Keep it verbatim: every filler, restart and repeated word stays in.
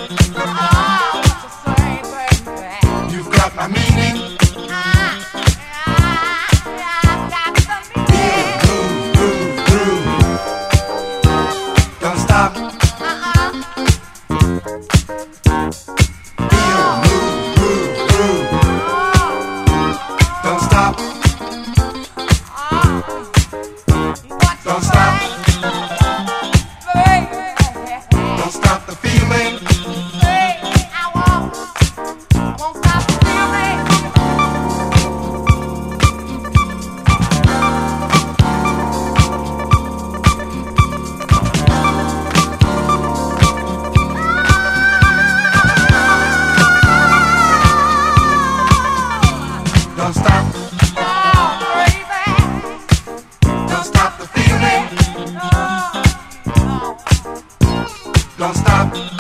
You've got my meaning. Groove, groove, groove. Don't stop. Feel, move, groove, groove. Don't stop. Don't stop. Don't stop the feeling. Don't stop. Don't stop the feeling. Don't stop.